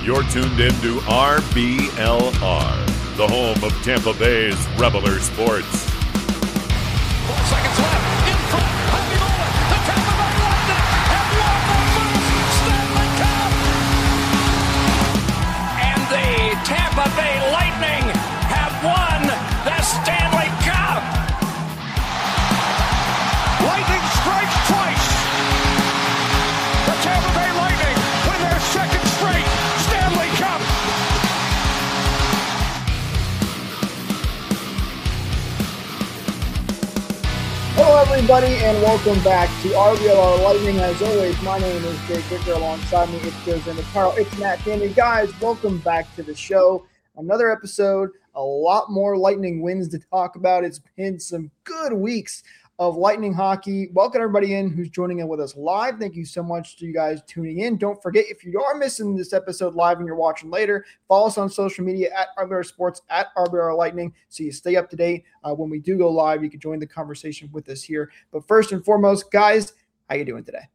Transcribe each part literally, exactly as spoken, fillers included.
You're tuned in to R B L R, the home of Tampa Bay's Reveler Sports. Four seconds left. In front. Hockey moment. The Tampa Bay Lightning have won the first Stanley Cup. And the Tampa Bay Lightning have won the Stanley Cup. Lightning strikes twice. The Tampa Bay Lightning win their second straight Stanley Cup. Hello, everybody, and welcome back to R B L R Lightning. As always, my name is Jake Vicker. Alongside me, it's Joe Zandicaro. It's Matt Danny. Guys, welcome back to the show. Another episode, a lot more Lightning wins to talk about. It's been some good weeks of Lightning hockey. Welcome everybody in who's joining in with us live. Thank you so much to you guys tuning in. Don't forget, if you are missing this episode live and you're watching later, follow us on social media at R B R Sports, at R B R Lightning, so you stay up to date. Uh, when we do go live, you can join the conversation with us here. But first and foremost, guys, how you doing today?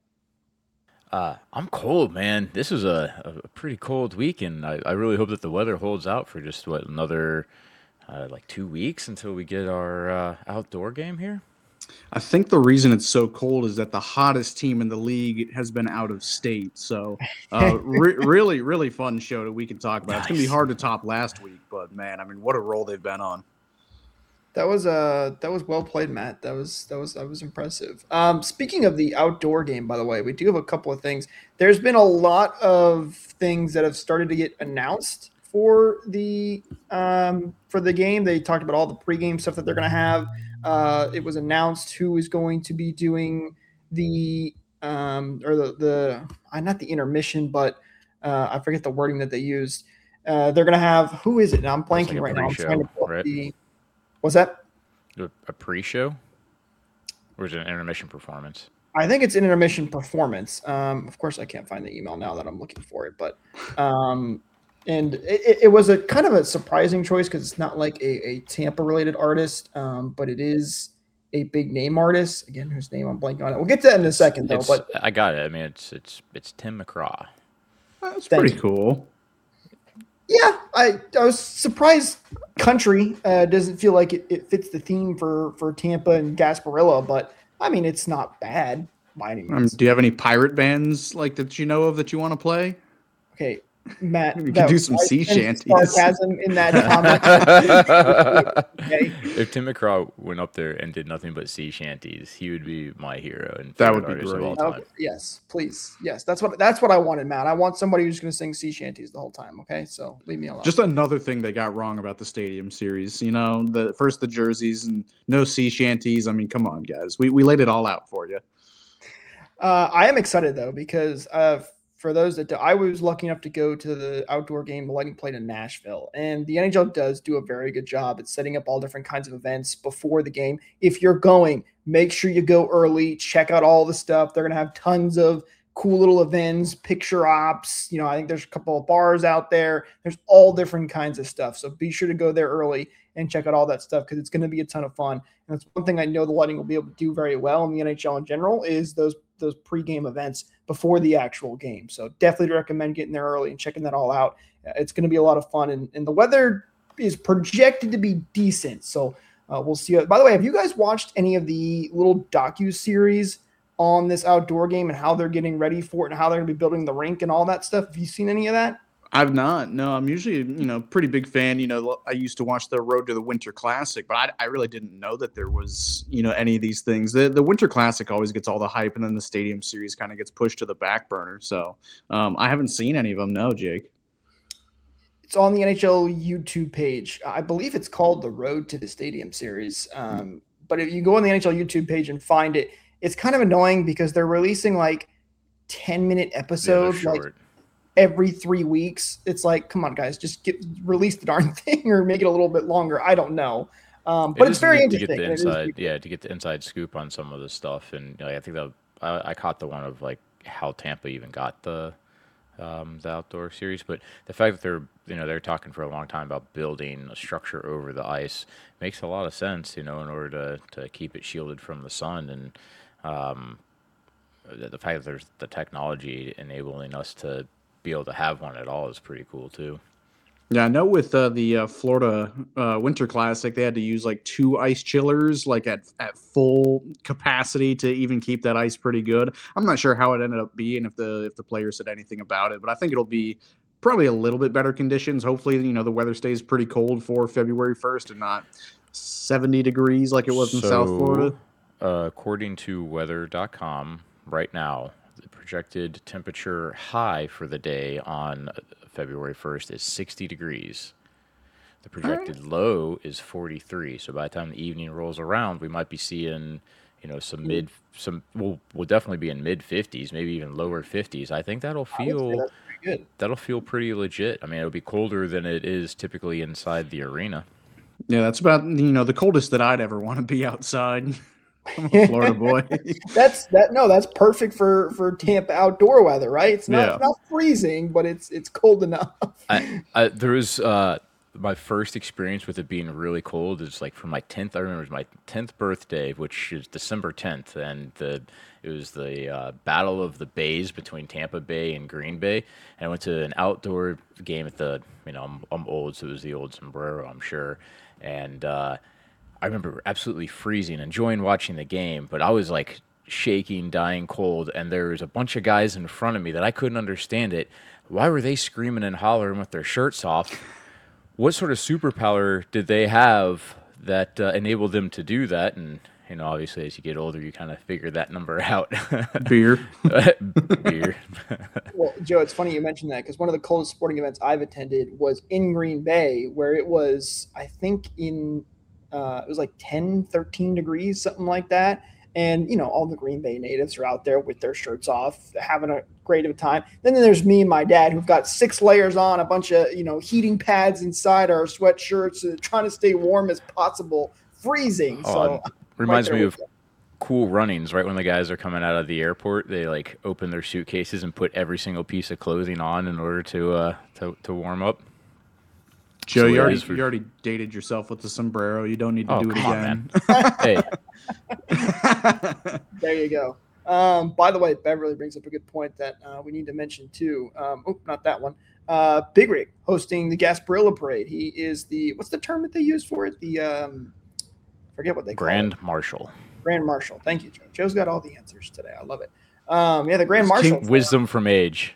Uh, I'm cold, man. This is a, a pretty cold week, and I, I really hope that the weather holds out for just, what, another, uh, like two weeks until we get our uh, outdoor game here? I think the reason it's so cold is that the hottest team in the league has been out of state. So uh, re- really, really fun show that we can talk about. Nice. It's going to be hard to top last week, but, man, I mean, what a role they've been on. That was uh that was well played, Matt. That was that was that was impressive. Um, speaking of the outdoor game, by the way, we do have a couple of things. There's been a lot of things that have started to get announced for the um for the game. They talked about all the pregame stuff that they're going to have. Uh, it was announced who is going to be doing the um or the the uh, not the intermission, but uh, I forget the wording that they used. Uh, they're going to have who is it? Now I'm blanking like right now. I'm trying to pull up right? the. What's that? A pre-show? Or is it an intermission performance? I think it's an intermission performance. Um, of course, I can't find the email now that I'm looking for it, but um, and it, it was a kind of a surprising choice because it's not like a, a Tampa-related artist, um, but it is a big name artist. Again, whose name I'm blanking on it. We'll get to that in a second, though. It's, but I got it. I mean, it's it's it's Tim McCraw. That's pretty you. cool. Yeah, I, I was surprised country uh, doesn't feel like it, it fits the theme for, for Tampa and Gasparilla, but I mean, it's not bad by any means. Um, do you have any pirate bands like that you know of that you want to play? Okay, Matt. We can do some sea shanties. Sarcasm in that comment. Okay. If Tim McCraw went up there and did nothing but sea shanties, he would be my hero and that would be great. Of all time. Okay. Yes, please. Yes, that's what that's what I wanted, Matt. I want somebody who's going to sing sea shanties the whole time. Okay, so leave me alone. Just another thing they got wrong about the Stadium Series. You know, the first the jerseys and no sea shanties. I mean, come on, guys. We we laid it all out for you. Uh, I am excited though because uh, for those that do, I was lucky enough to go to the outdoor game the Lightning played in Nashville, and the N H L does do a very good job at setting up all different kinds of events before the game. If you're going, make sure you go early, check out all the stuff. They're going to have tons of cool little events, picture ops. You know, I think there's a couple of bars out there. There's all different kinds of stuff. So be sure to go there early and check out all that stuff because it's going to be a ton of fun. And that's one thing I know the Lightning will be able to do very well in the N H L in general is those those pregame events before the actual game. So definitely recommend getting there early and checking that all out. It's going to be a lot of fun, and, and the weather is projected to be decent. So uh, we'll see. By the way, have you guys watched any of the little docu-series on this outdoor game and how they're getting ready for it and how they're going to be building the rink and all that stuff? Have you seen any of that? I've not. No, I'm usually, you know, pretty big fan. You know, I used to watch the Road to the Winter Classic, but I, I really didn't know that there was, you know, any of these things. The the Winter Classic always gets all the hype, and then the Stadium Series kind of gets pushed to the back burner. So um, I haven't seen any of them. No, Jake. It's on the N H L YouTube page. I believe it's called the Road to the Stadium Series. Um, but if you go on the N H L YouTube page and find it, it's kind of annoying because they're releasing like ten minute episodes. Yeah, like every three weeks. It's like, come on, guys, just get release the darn thing or make it a little bit longer. I don't know. Um, but it it's very to interesting. Get the inside, yeah, to get the inside scoop on some of the stuff. And you know, I think that I, I caught the one of like how Tampa even got the um, the outdoor series. But the fact that they're, you know, they're talking for a long time about building a structure over the ice makes a lot of sense, you know, in order to, to keep it shielded from the sun. And um, the, the fact that there's the technology enabling us to be able to have one at all is pretty cool too. Yeah, I know with uh, the uh, Florida uh, Winter Classic, they had to use like two ice chillers, like at at full capacity to even keep that ice pretty good. I'm not sure how it ended up being, if the if the players said anything about it, but I think it'll be probably a little bit better conditions. Hopefully, you know, the weather stays pretty cold for February first and not seventy degrees like it was in South Florida. Uh, according to weather dot com, right now, the projected temperature high for the day on February first is sixty degrees. The projected right. low is forty-three. So by the time the evening rolls around, we might be seeing, you know, some mid, some, we'll, we'll definitely be in mid fifties, maybe even lower fifties. I think that'll feel, that's pretty good. That'll feel pretty legit. I mean, it'll be colder than it is typically inside the arena. Yeah, that's about, you know, the coldest that I'd ever want to be outside. I'm a Florida boy. that's that. No, that's perfect for for Tampa outdoor weather, right? It's not yeah. it's not freezing, but it's it's cold enough. I, I, there was uh, my first experience with it being really cold is like for my tenth. I remember it was my tenth birthday, which is December tenth, and the it was the uh, Battle of the Bays between Tampa Bay and Green Bay. And I went to an outdoor game at the, you know, I'm, I'm old, so it was the old Sombrero, I'm sure, and. Uh, I remember absolutely freezing, enjoying watching the game, but I was like shaking, dying cold, and there was a bunch of guys in front of me that I couldn't understand it. Why were they screaming and hollering with their shirts off? What sort of superpower did they have that uh, enabled them to do that? And, you know, obviously as you get older, you kind of figure that number out. Beer. Beer. Well, Joe, it's funny you mentioned that because one of the coldest sporting events I've attended was in Green Bay, where it was, I think, in – Uh, it was like ten, thirteen degrees, something like that. And, you know, all the Green Bay natives are out there with their shirts off, having a great of a time. Then there's me and my dad who've got six layers on, a bunch of, you know, heating pads inside our sweatshirts, uh, trying to stay warm as possible, freezing. Oh, so reminds me of them. Cool Runnings, right when the guys are coming out of the airport. They, like, open their suitcases and put every single piece of clothing on in order to uh, to, to warm up. Joe, you already, for... you already dated yourself with the sombrero. You don't need to oh, do it again. On, hey. There you go. Um, by the way, Beverly brings up a good point that uh, we need to mention too. Um, oh, not that one. Uh, Big Rig hosting the Gasparilla Parade. He is the, what's the term that they use for it? The, um, forget what they call Grand it. Grand Marshal. Grand Marshal. Thank you, Joe. Joe's got all the answers today. I love it. Um, yeah, the Grand Marshal. King, wisdom from age.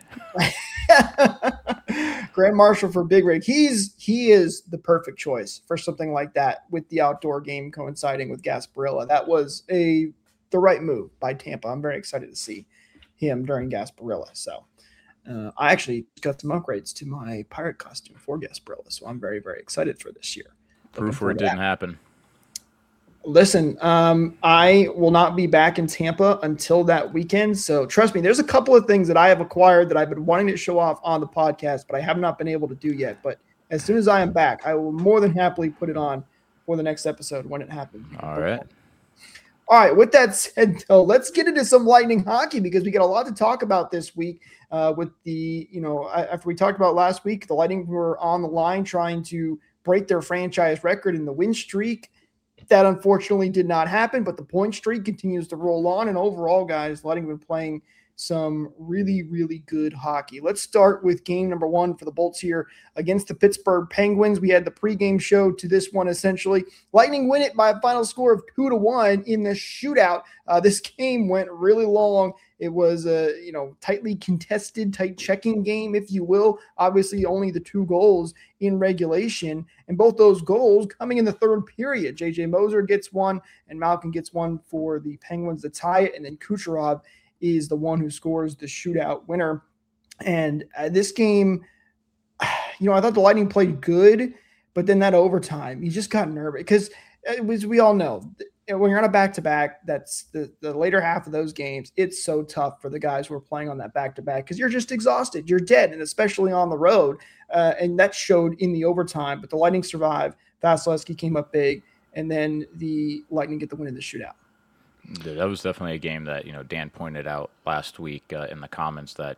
Grand Marshal for Big Rig. He's he is the perfect choice for something like that with the outdoor game coinciding with Gasparilla. That was a the right move by Tampa. I'm very excited to see him during Gasparilla. So uh, I actually got some upgrades to my pirate costume for Gasparilla. So I'm very, very excited for this year. Proof where it didn't happen. Listen, um, I will not be back in Tampa until that weekend. So trust me, there's a couple of things that I have acquired that I've been wanting to show off on the podcast, but I have not been able to do yet. But as soon as I am back, I will more than happily put it on for the next episode when it happens. All right. All right. With that said, though, let's get into some Lightning hockey because we got a lot to talk about this week uh, with the, you know, after we talked about last week, the Lightning were on the line trying to break their franchise record in the win streak. That unfortunately did not happen, but the point streak continues to roll on. And overall, guys, Lightning been playing some really, really good hockey. Let's start with game number one for the Bolts here against the Pittsburgh Penguins. We had the pregame show to this one, essentially. Lightning win it by a final score of two to one in the shootout. Uh, this game went really long. It was a, you know, tightly contested, tight checking game, if you will. Obviously, only the two goals in regulation, and both those goals coming in the third period. J J Moser gets one, and Malkin gets one for the Penguins to tie it, and then Kucherov is the one who scores the shootout winner. And uh, this game, you know, I thought the Lightning played good, but then that overtime, you just got nervous because, as we all know, when you're on a back-to-back, that's the, the later half of those games, it's so tough for the guys who are playing on that back-to-back because you're just exhausted. You're dead, and especially on the road. Uh, and that showed in the overtime, but the Lightning survived. Vasilevsky came up big, and then the Lightning get the win in the shootout. That was definitely a game that, you know, Dan pointed out last week uh, in the comments that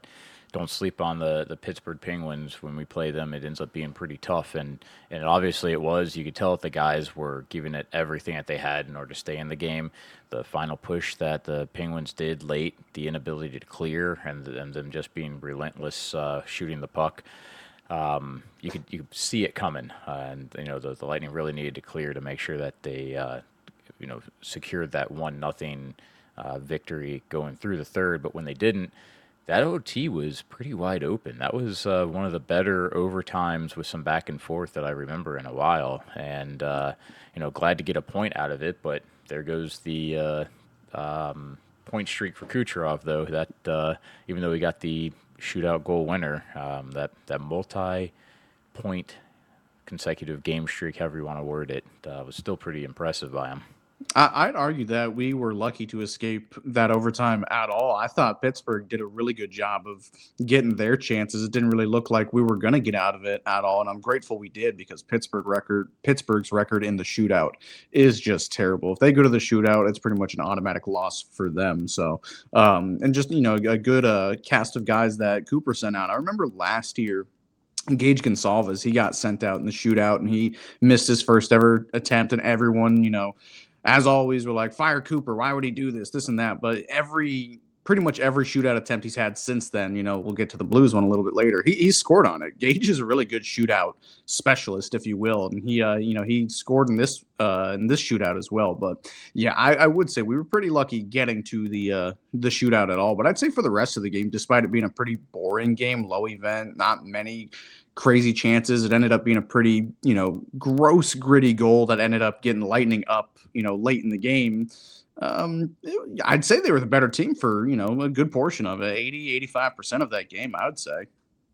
don't sleep on the, the Pittsburgh Penguins when we play them. It ends up being pretty tough, and and obviously it was. You could tell that the guys were giving it everything that they had in order to stay in the game. The final push that the Penguins did late, the inability to clear, and, and them just being relentless uh, shooting the puck. Um, you could you could see it coming, uh, and you know the, the Lightning really needed to clear to make sure that they uh, you know secured that one nothing uh, victory going through the third. But when they didn't, that O T was pretty wide open. That was uh, one of the better overtimes with some back and forth that I remember in a while, and uh, you know glad to get a point out of it. But there goes the uh, um, point streak for Kucherov, though. That uh, even though he got the shootout goal winner, um, that that multi-point consecutive game streak, however you want to word it, uh, was still pretty impressive by him. I, I'd argue that we were lucky to escape that overtime at all. I thought Pittsburgh did a really good job of getting their chances. It didn't really look like we were going to get out of it at all, and I'm grateful we did, because Pittsburgh record, Pittsburgh's record in the shootout is just terrible. If they go to the shootout, it's pretty much an automatic loss for them. So, um, and just you know, a good uh, cast of guys that Cooper sent out. I remember last year, Gage Gonsalves, he got sent out in the shootout, and he missed his first ever attempt, and everyone, you know, as always, we're like, fire Cooper. Why would he do this, this and that? But every, pretty much every shootout attempt he's had since then, you know, we'll get to the Blues one a little bit later. He, he scored on it. Gage is a really good shootout specialist, if you will, and he, uh, you know, he scored in this, uh, in this shootout as well. But yeah, I, I would say we were pretty lucky getting to the, uh, the shootout at all. But I'd say for the rest of the game, despite it being a pretty boring game, low event, not many crazy chances, it ended up being a pretty, you know, gross, gritty goal that ended up getting Lightning up, you know, late in the game. Um, I'd say they were the better team for, you know, a good portion of it, eighty, eighty-five percent of that game, I would say.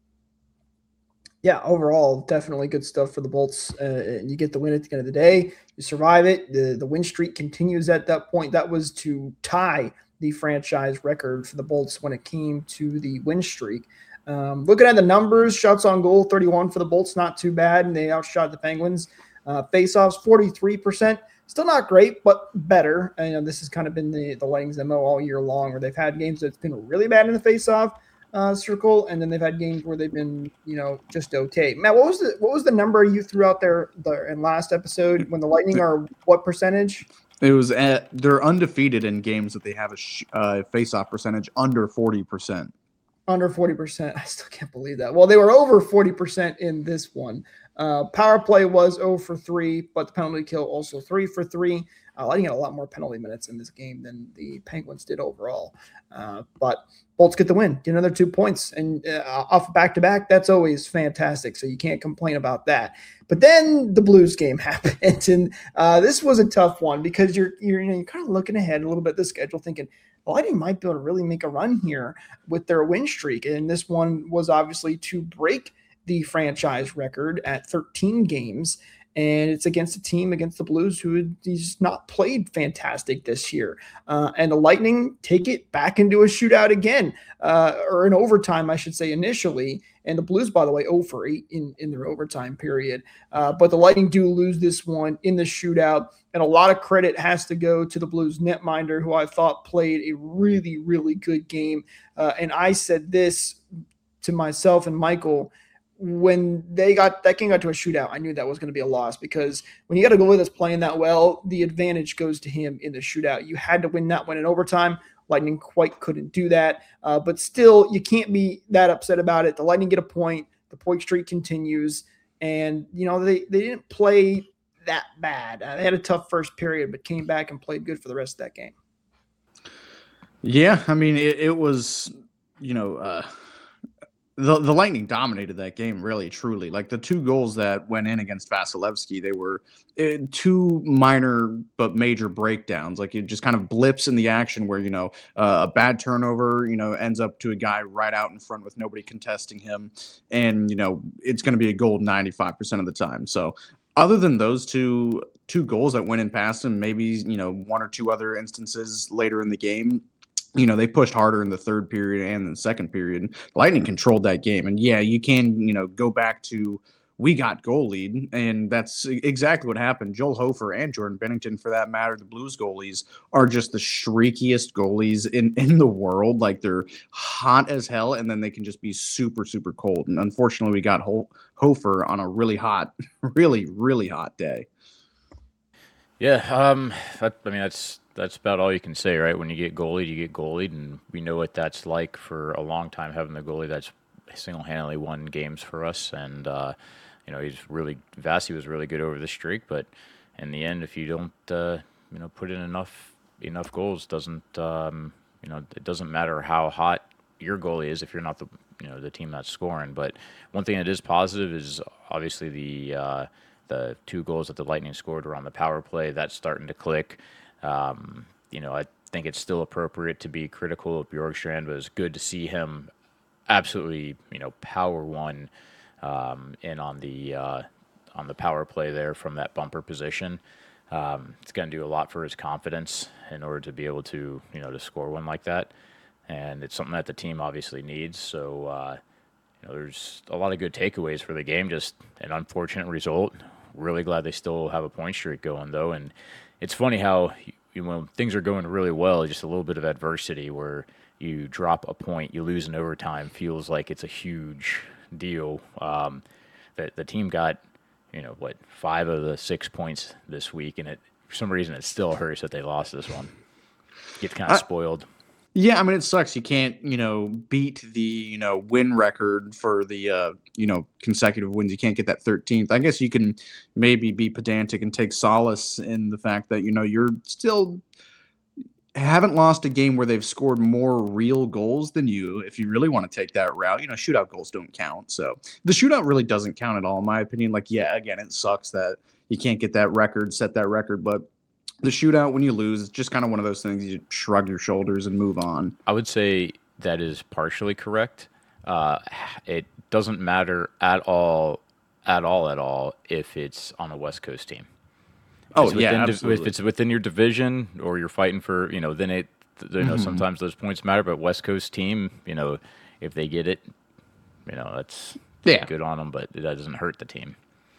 Yeah, overall, definitely good stuff for the Bolts. Uh, you get the win at the end of the day. You survive it. The, the win streak continues at that point. That was to tie the franchise record for the Bolts when it came to the win streak. Um, looking at the numbers, shots on goal, thirty-one for the Bolts, not too bad, and they outshot the Penguins. Uh, face-offs, forty-three percent. Still not great, but better. And, you know, this has kind of been the, the Lightning's M O all year long, where they've had games that's been really bad in the face-off uh, circle, and then they've had games where they've been, you know, just okay. Matt, what was the what was the number you threw out there the, in last episode when the Lightning are what percentage? It was at, they're undefeated in games that they have a sh- uh, face-off percentage under forty percent. Under forty percent. I still can't believe that. Well, they were over forty percent in this one. Uh, power play was zero for three, but the penalty kill also three for three. Uh, Lightning had a lot more penalty minutes in this game than the Penguins did overall. Uh, but Bolts get the win, get another two points. And uh, off back-to-back, that's always fantastic, so you can't complain about that. But then the Blues game happened, and uh, this was a tough one because you're, you're, you know, you're kind of looking ahead a little bit at the schedule thinking, the Lightning might be able to really make a run here with their win streak. And this one was obviously to break the franchise record at thirteen games. And it's against a team, against the Blues, who had just not played fantastic this year. Uh, and the Lightning take it back into a shootout again, uh, or an overtime, I should say, initially. And the Blues, by the way, zero for eight in, in their overtime period. Uh, but the Lightning do lose this one in the shootout. And a lot of credit has to go to the Blues netminder, who I thought played a really, really good game. Uh, and I said this to myself and Michael, when they got that game got to a shootout, I knew that was going to be a loss, because when you got a goalie that's playing that well, the advantage goes to him in the shootout. You had to win that one in overtime. Lightning quite couldn't do that. Uh, but still, you can't be that upset about it. The Lightning get a point. The point streak continues. And, you know, they, they didn't play that bad. Uh, they had a tough first period, but came back and played good for the rest of that game. Yeah, I mean, it, it was, you know, uh, the the Lightning dominated that game, really, truly. Like the two goals that went in against Vasilevsky, they were uh, two minor but major breakdowns. Like it just kind of blips in the action where, you know, uh, a bad turnover, you know, ends up to a guy right out in front with nobody contesting him. And, you know, it's going to be a goal ninety-five percent of the time. So other than those two two goals that went in past him, maybe, you know, one or two other instances later in the game, you know, they pushed harder in the third period and in the second period. Lightning controlled that game. And yeah, you can, you know, go back to we got goalied, and that's exactly what happened. Joel Hofer and Jordan Bennington, for that matter, the Blues goalies, are just the streakiest goalies in, in the world. Like, they're hot as hell, and then they can just be super, super cold. And unfortunately, we got Ho- Hofer on a really hot, really, really hot day. Yeah, um, that, I mean, that's that's about all you can say, right? When you get goalied, you get goalied, and we know what that's like for a long time, having the goalie that's single-handedly won games for us. And, uh, you know, he's really, Vasi was really good over the streak, but in the end, if you don't, uh, you know, put in enough enough goals, doesn't, um, you know, it doesn't matter how hot your goalie is if you're not the, you know, the team that's scoring. But one thing that is positive is obviously the uh, the two goals that the Lightning scored were on the power play. That's starting to click. Um, you know, I think it's still appropriate to be critical of Bjorkstrand, but it's good to see him absolutely, you know, power one um, in on the uh, on the power play there from that bumper position. Um, it's going to do a lot for his confidence in order to be able to, you know, to score one like that. And it's something that the team obviously needs. So, uh, you know, there's a lot of good takeaways for the game. Just an unfortunate result. Really glad they still have a point streak going, though. And it's funny how, you know, when things are going really well, just a little bit of adversity where you drop a point, you lose in overtime, feels like it's a huge deal. Um, that the team got, you know, what, five of the six points this week, and it for some reason it still hurts that they lost this one. Get kind of spoiled. Yeah, I mean, it sucks. You can't, you know, beat the, you know, win record for the, uh, you know, consecutive wins. You can't get that thirteenth. I guess you can maybe be pedantic and take solace in the fact that, you know, you're still haven't lost a game where they've scored more real goals than you. If you really want to take that route, you know, shootout goals don't count. So the shootout really doesn't count at all, in my opinion. Like, yeah, again, it sucks that you can't get that record, set that record, but the shootout, when you lose, it's just kind of one of those things. You shrug your shoulders and move on. I would say that is partially correct. Uh, it doesn't matter at all, at all, at all if it's on a West Coast team. Oh, it's yeah, within, absolutely. If it's within your division or you're fighting for, you know, then it, you know, mm-hmm. sometimes those points matter. But West Coast team, you know, if they get it, you know, that's yeah. good on them, but that doesn't hurt the team.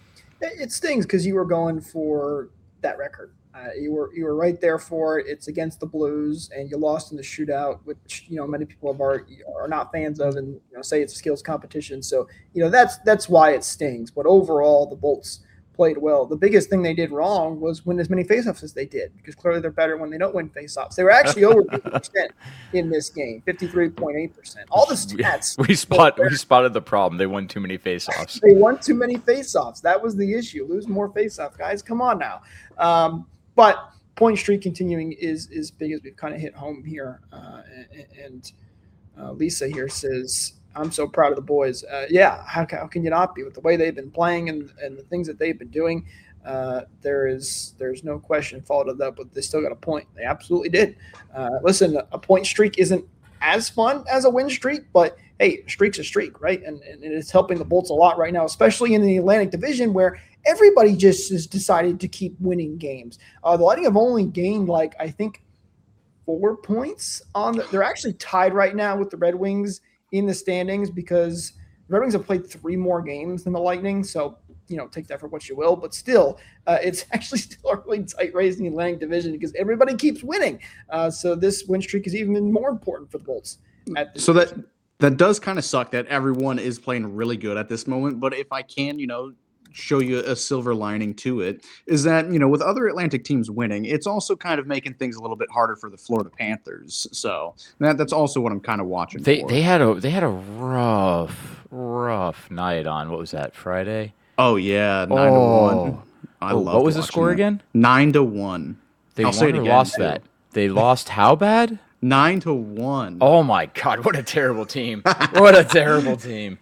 It stings because you were going for that record. Uh, you were you were right there for it. It's against the Blues, and you lost in the shootout, which you know many people are are not fans of, and you know say it's a skills competition. So you know that's that's why it stings. But overall, the Bolts played well. The biggest thing they did wrong was win as many faceoffs as they did, because clearly they're better when they don't win faceoffs. They were actually over fifty percent in this game, fifty-three point eight percent. All the stats. We spot we spotted the problem. They won too many faceoffs. They won too many faceoffs. That was the issue. Lose more faceoffs, guys. Come on now. Um, But point streak continuing is is big, as we've kind of hit home here. Uh, and and uh, Lisa here says, I'm so proud of the boys. Uh, yeah, how, how can you not be with the way they've been playing and, and the things that they've been doing? Uh, there is there's no question followed that, but they still got a point. They absolutely did. Uh, listen, a point streak isn't as fun as a win streak, but hey, a streak's a streak, right? And, and it's helping the Bolts a lot right now, especially in the Atlantic Division, where everybody just has decided to keep winning games. Uh, the Lightning have only gained, like, I think, four points on the – they're actually tied right now with the Red Wings in the standings, because the Red Wings have played three more games than the Lightning. So, you know, take that for what you will. But still, uh, it's actually still a really tight race in the Atlantic Division because everybody keeps winning. Uh, so this win streak is even more important for the Bolts. At so that that does kind of suck that everyone is playing really good at this moment. But if I can, you know, show you a silver lining to it, is that, you know, with other Atlantic teams winning, it's also kind of making things a little bit harder for the Florida Panthers. So that that's also what I'm kind of watching they, for. They had a they had a rough, rough night on, what was that, Friday? Oh, yeah, nine oh. to one. I oh, love What was the score that. again? Nine to one. They I'll won say it or again, lost too. that? They lost how bad? Nine to one. Oh, my God, what a terrible team. What a terrible team.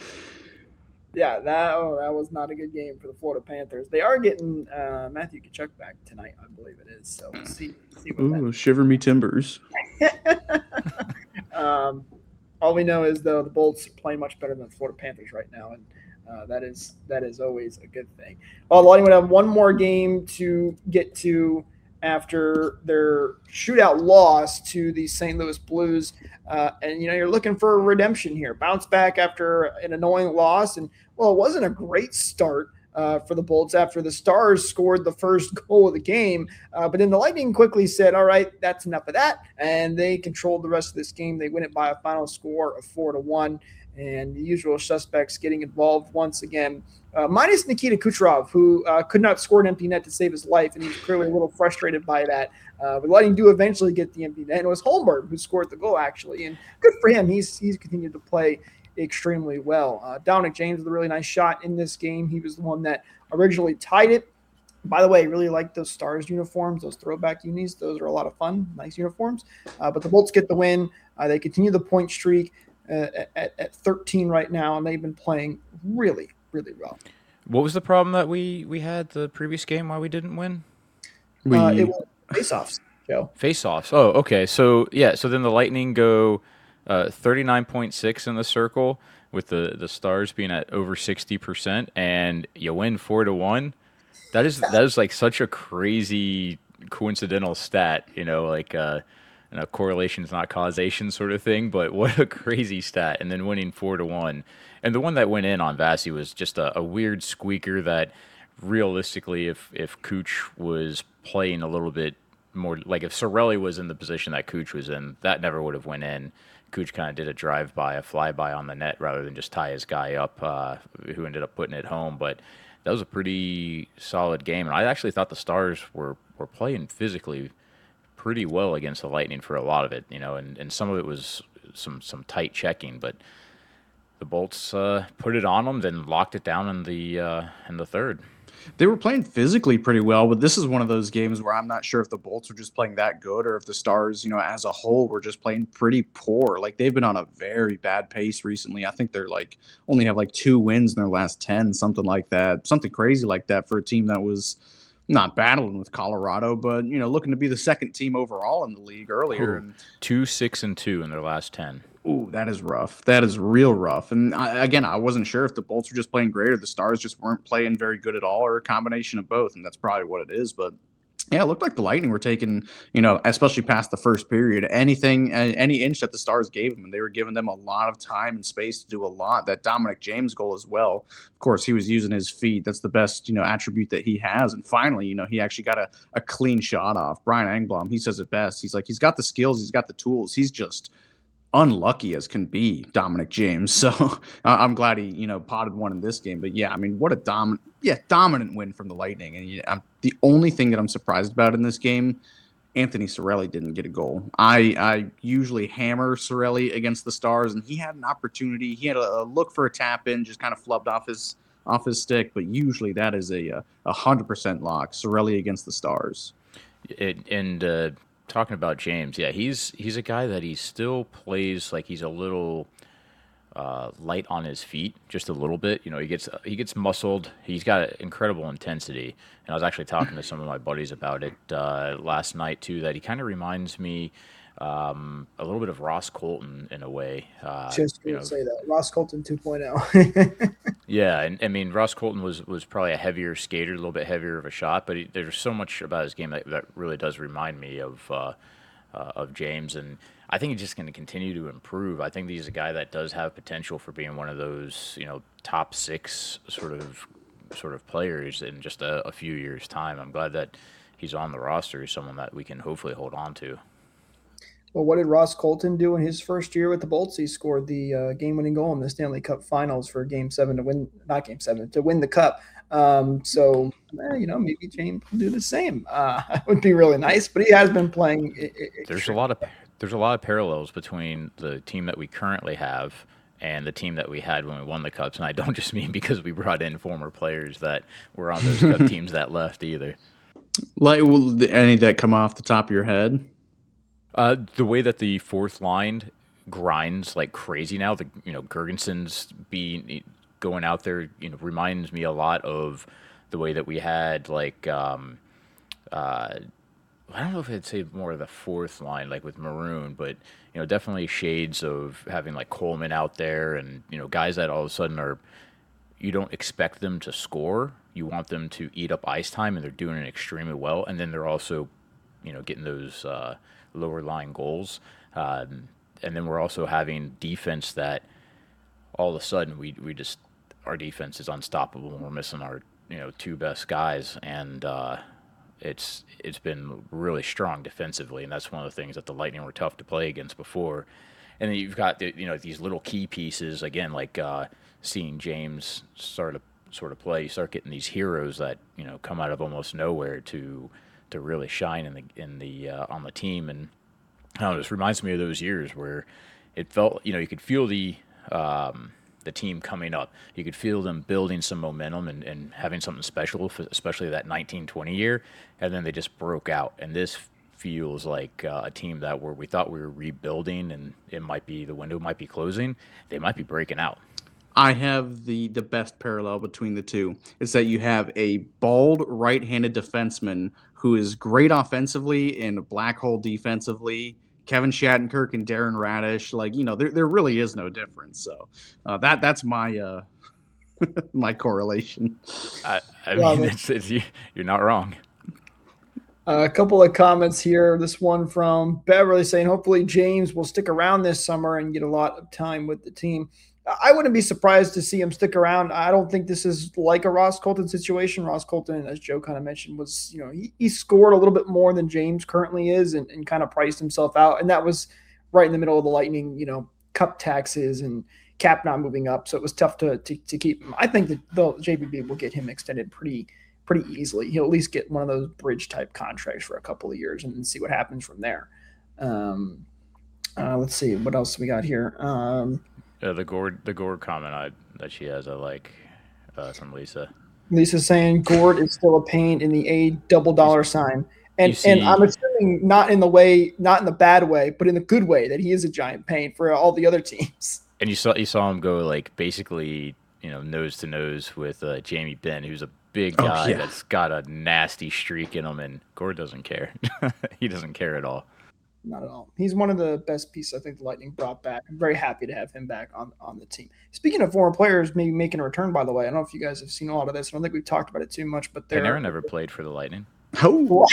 Yeah, that oh, that was not a good game for the Florida Panthers. They are getting uh, Matthew Tkachuk back tonight, I believe it is. So we'll see. see what Ooh, shiver me timbers. um, all we know is, though, the Bolts are playing much better than the Florida Panthers right now, and uh, that is that is always a good thing. Well, the Lightning would have one more game to get to after their shootout loss to the Saint Louis Blues. Uh, and, you know, you're looking for a redemption here. Bounce back after an annoying loss. And, well, it wasn't a great start uh, for the Bolts after the Stars scored the first goal of the game. Uh, but then the Lightning quickly said, all right, that's enough of that. And they controlled the rest of this game. They win it by a final score of four to one. And the usual suspects getting involved once again, uh, minus Nikita Kucherov, who uh, could not score an empty net to save his life, and he was clearly a little frustrated by that. Uh, but Lightning do eventually get the empty net, and it was Holmberg who scored the goal, actually, and good for him. He's he's continued to play extremely well. Uh, Dominic James with a really nice shot in this game. He was the one that originally tied it. By the way, I really like those Stars uniforms, those throwback unis. Those are a lot of fun, nice uniforms. Uh, but the Bolts get the win. Uh, they continue the point streak. Uh, at, at thirteen right now, and they've been playing really, really well. What was the problem that we, we had the previous game why we didn't win? We, Uh, it was face-offs, Joe. Face-offs. Oh, okay. So, yeah, so then the Lightning go uh, thirty-nine point six in the circle with the, the Stars being at over sixty percent, and you win four to one. That is, that is like such a crazy coincidental stat, you know, like uh, – and a correlation is not causation sort of thing, but what a crazy stat. And then winning four to one. And the one that went in on Vasi was just a, a weird squeaker that realistically, if, if Cooch was playing a little bit more, like if Cirelli was in the position that Cooch was in, that never would have went in. Cooch kind of did a drive-by, a flyby on the net rather than just tie his guy up, uh, who ended up putting it home. But that was a pretty solid game. And I actually thought the Stars were, were playing physically pretty well against the Lightning for a lot of it, you know, and, and some of it was some some tight checking, but the Bolts uh, put it on them, then locked it down in the uh, in the third. They were playing physically pretty well, but this is one of those games where I'm not sure if the Bolts were just playing that good or if the Stars, you know, as a whole were just playing pretty poor. Like they've been on a very bad pace recently. I think they're like only have like two wins in their last ten, something like that, something crazy like that for a team that was not battling with Colorado, but, you know, looking to be the second team overall in the league earlier. And Two, six, and two in their last ten. ooh, that is rough. That is real rough. And I, again, I wasn't sure if the Bolts were just playing great or the Stars just weren't playing very good at all, or a combination of both. And that's probably what it is. But yeah, it looked like the Lightning were taking, you know, especially past the first period, anything, any inch that the Stars gave them, and they were giving them a lot of time and space to do a lot. That Dominic James goal as well. Of course, he was using his feet. That's the best, you know, attribute that he has. And finally, you know, he actually got a, a clean shot off. Brian Engblom, he says it best. He's like, he's got the skills, he's got the tools. He's just unlucky as can be, Dominic James. So uh, I'm glad he, you know, potted one in this game. But yeah, I mean, what a dominant, yeah, dominant win from the Lightning. And yeah, I'm, the only thing that I'm surprised about in this game, Anthony Cirelli didn't get a goal. I, I usually hammer Cirelli against the Stars, and he had an opportunity. He had a, a look for a tap in, just kind of flubbed off his off his stick. But usually that is a a hundred percent lock. Cirelli against the Stars. It, and uh, talking about James, yeah, he's he's a guy that he still plays like he's a little uh, light on his feet, just a little bit. You know, he gets he gets muscled. He's got incredible intensity. And I was actually talking to some of my buddies about it uh, last night too. That he kind of reminds me um, a little bit of Ross Colton in a way. Uh, Just you going know, to say that. Ross Colton two point oh. Yeah, and I mean Ross Colton was, was probably a heavier skater, a little bit heavier of a shot, but he, there's so much about his game that, that really does remind me of uh, uh, of James, and I think he's just going to continue to improve. I think he's a guy that does have potential for being one of those, you know, top six sort of sort of players in just a, a few years' time. I'm glad that he's on the roster. He's someone that we can hopefully hold on to. Well, what did Ross Colton do in his first year with the Bolts? He scored the uh, game-winning goal in the Stanley Cup Finals for Game Seven to win, not Game Seven, to win the Cup. Um, so, eh, you know, maybe James will do the same. Uh, it would be really nice, but he has been playing. It, it, there's a lot of there's a lot of parallels between the team that we currently have and the team that we had when we won the Cups. And I don't just mean because we brought in former players that were on those Cup teams that left either. Like, will any that come off the top of your head? Uh, the way that the fourth line grinds like crazy now, the you know Gergenson's be going out there, you know, reminds me a lot of the way that we had like um, uh, I don't know if I'd say more of the fourth line, like with Maroon, but you know, definitely shades of having like Coleman out there, and you know, guys that all of a sudden are you don't expect them to score, you want them to eat up ice time, and they're doing it extremely well, and then they're also you know, getting those uh, lower line goals. Um, and then we're also having defense that all of a sudden we we just our defense is unstoppable. And we're missing our you know two best guys, and uh, it's it's been really strong defensively, and that's one of the things that the Lightning were tough to play against before. And then you've got the, you know these little key pieces again, like uh, seeing James start to sort of play. You start getting these heroes that you know come out of almost nowhere to to really shine in the in the uh, on the team. And I don't know, this reminds me of those years where it felt you know you could feel the um, the team coming up. You could feel them building some momentum and, and having something special, especially that nineteen twenty year, and then they just broke out. And this feels like uh, a team that where we thought we were rebuilding and it might be the window might be closing, they might be breaking out. I have the the best parallel between the two. It's that you have a bald right-handed defenseman who is great offensively and black hole defensively. Kevin Shattenkirk and Darren Radish, like you know, there there really is no difference. So uh, that that's my uh, my correlation. I, I Well, mean, it's, it's, you're not wrong. Uh, a couple of comments here. This one from Beverly saying, hopefully James will stick around this summer and get a lot of time with the team. I wouldn't be surprised to see him stick around. I don't think this is like a Ross Colton situation. Ross Colton, as Joe kind of mentioned, was, you know, he, he scored a little bit more than James currently is and, and kind of priced himself out. And that was right in the middle of the Lightning, you know, cup taxes and cap not moving up. So it was tough to to, to keep him. I think that the J B B will get him extended pretty pretty easily. He'll at least get one of those bridge type contracts for a couple of years and then see what happens from there. Um, uh, let's see what else we got here. Um, Uh, the Gord, the Gord comment I, that she has, I like uh, from Lisa. Lisa saying Gord is still a pain in the A double dollar sign, and see, and I'm assuming not in the way, not in the bad way, but in the good way that he is a giant pain for all the other teams. And you saw you saw him go like basically you know nose to nose with uh, Jamie Benn, who's a big guy oh, yeah. that's got a nasty streak in him, and Gord doesn't care. He doesn't care at all. Not at all. He's one of the best pieces I think the Lightning brought back. I'm very happy to have him back on, on the team. Speaking of former players maybe making a return, by the way, I don't know if you guys have seen a lot of this. I don't think we've talked about it too much, but they're Panarin never played for the Lightning. Oh,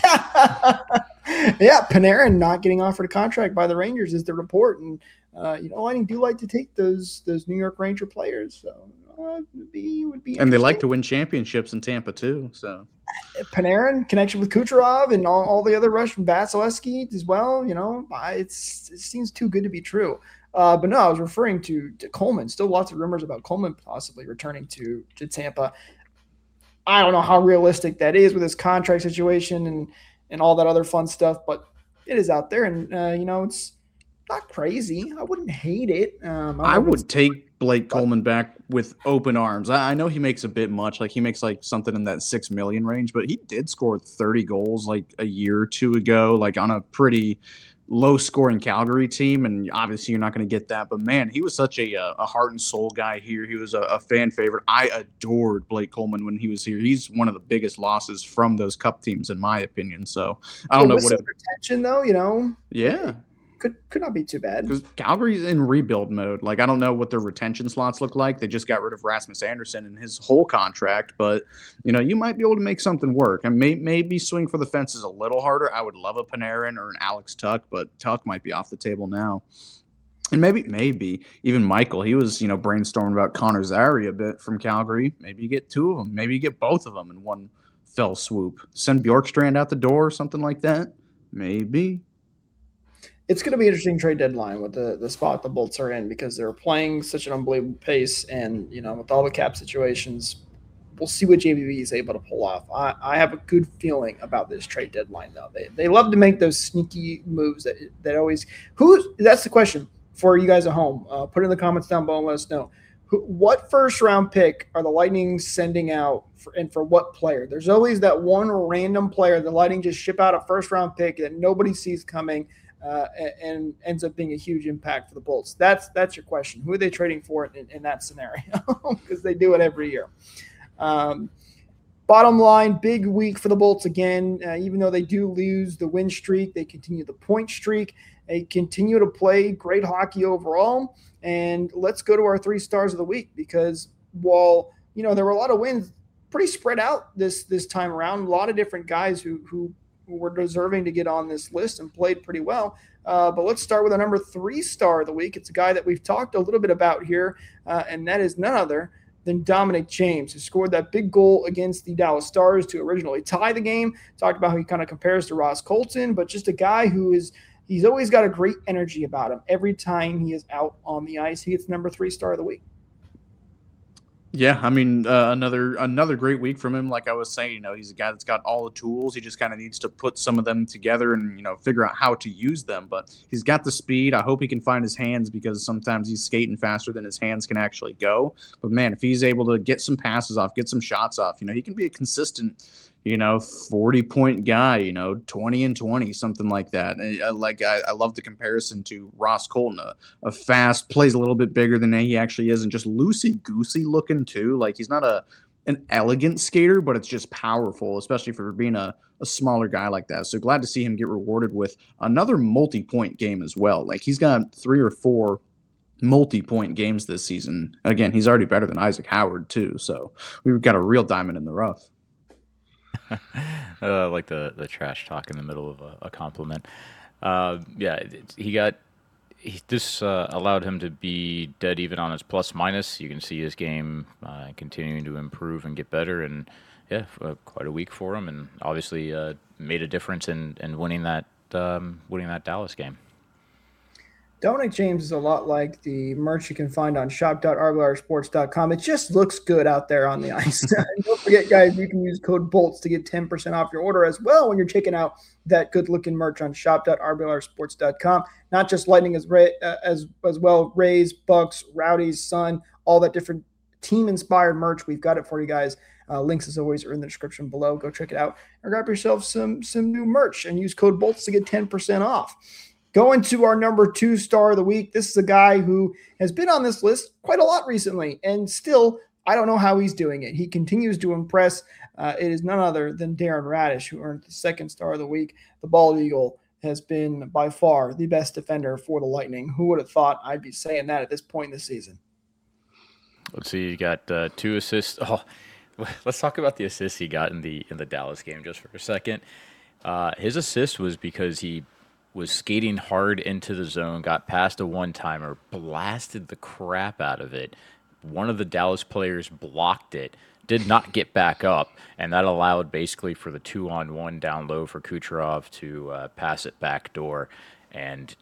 yeah, Panarin not getting offered a contract by the Rangers is the report, and uh, you know, Lightning do like to take those those New York Ranger players, so uh, would be would be. and they like to win championships in Tampa too. So Panarin connection with Kucherov and all, all the other Russian Vasilevsky as well. You know, I, it's it seems too good to be true. Uh, but no, I was referring to, to Coleman. Still lots of rumors about Coleman possibly returning to to Tampa. I don't know how realistic that is with his contract situation and and all that other fun stuff, but it is out there, and uh, you know, it's not crazy. I wouldn't hate it. Um, I would take Blake Coleman back with open arms. I, I know he makes a bit much, like he makes like something in that six million range, but he did score thirty goals like a year or two ago, like on a pretty low scoring Calgary team. And obviously you're not going to get that, but man, he was such a, a heart and soul guy here. He was a, a fan favorite. I adored Blake Coleman when he was here. He's one of the biggest losses from those cup teams, in my opinion. So I don't know what it, retention though, you know, yeah. Could could not be too bad. Because Calgary's in rebuild mode. Like, I don't know what their retention slots look like. They just got rid of Rasmus Anderson and his whole contract. But, you know, you might be able to make something work. And may, maybe swing for the fences a little harder. I would love a Panarin or an Alex Tuck, but Tuck might be off the table now. And maybe, maybe even Michael. He was, you know, brainstorming about Connor Zary a bit from Calgary. Maybe you get two of them. Maybe you get both of them in one fell swoop. Send Bjorkstrand out the door or something like that. Maybe. It's going to be an interesting trade deadline with the, the spot the Bolts are in because they're playing such an unbelievable pace. And, you know, with all the cap situations, we'll see what J B B is able to pull off. I, I have a good feeling about this trade deadline, though. They they love to make those sneaky moves that that always – who that's the question for you guys at home. Uh, put it in the comments down below and let us know. Who, what first-round pick are the Lightning sending out for, and for what player? There's always that one random player the Lightning just ship out a first-round pick that nobody sees coming – Uh, and, and ends up being a huge impact for the Bolts. That's that's your question. Who are they trading for in, in that scenario? Because they do it every year. Um, bottom line, big week for the Bolts again. Uh, even though they do lose the win streak, they continue the point streak. They continue to play great hockey overall. And let's go to our three stars of the week because while you know there were a lot of wins, pretty spread out this this time around. A lot of different guys who who were deserving to get on this list and played pretty well. Uh, but let's start with our number three star of the week. It's a guy that we've talked a little bit about here, uh, and that is none other than Dominic James, who scored that big goal against the Dallas Stars to originally tie the game. Talked about how he kind of compares to Ross Colton, but just a guy who is he's always got a great energy about him. Every time he is out on the ice, he gets number three star of the week. Yeah, I mean, uh, another another great week from him. Like I was saying, you know, he's a guy that's got all the tools. He just kind of needs to put some of them together and, you know, figure out how to use them. But he's got the speed. I hope he can find his hands, because sometimes he's skating faster than his hands can actually go. But, man, if he's able to get some passes off, get some shots off, you know, he can be a consistent, you know, forty-point guy, you know, twenty and twenty, something like that. And I, like, I, I love the comparison to Ross Colton, a, a fast, plays a little bit bigger than he actually is, and just loosey-goosey looking, too. Like, he's not a an elegant skater, but it's just powerful, especially for being a, a smaller guy like that. So glad to see him get rewarded with another multi-point game as well. Like, he's got three or four multi-point games this season. Again, he's already better than Isaac Howard, too. So we've got a real diamond in the rough. uh, like the, the trash talk in the middle of a, a compliment. Uh, yeah, it, he got he, this uh, allowed him to be dead even on his plus minus. You can see his game uh, continuing to improve and get better, and yeah, uh, quite a week for him, and obviously uh, made a difference in, in winning that um, winning that Dallas game. Dominic James is a lot like the merch you can find on shop dot r b l r sports dot com. It just looks good out there on the ice. And don't forget, guys, you can use code BOLTS to get ten percent off your order as well when you're checking out that good-looking merch on shop dot r b l r sports dot com. Not just Lightning as, uh, as, as well, Rays, Bucks, Rowdies, Sun, all that different team-inspired merch. We've got it for you guys. Uh, links, as always, are in the description below. Go check it out and grab yourself some, some new merch and use code BOLTS to get ten percent off. Going to our number two star of the week, this is a guy who has been on this list quite a lot recently, and still, I don't know how he's doing it. He continues to impress. Uh, it is none other than Darren Radish, who earned the second star of the week. The Bald Eagle has been by far the best defender for the Lightning. Who would have thought I'd be saying that at this point in the season? Let's see, you got uh, two assists. Oh, let's talk about the assists he got in the in the Dallas game just for a second. Uh, his assist was because he was skating hard into the zone, got past a one-timer, blasted the crap out of it. One of the Dallas players blocked it, did not get back up, and that allowed basically for the two-on-one down low for Kucherov to uh, pass it back door. And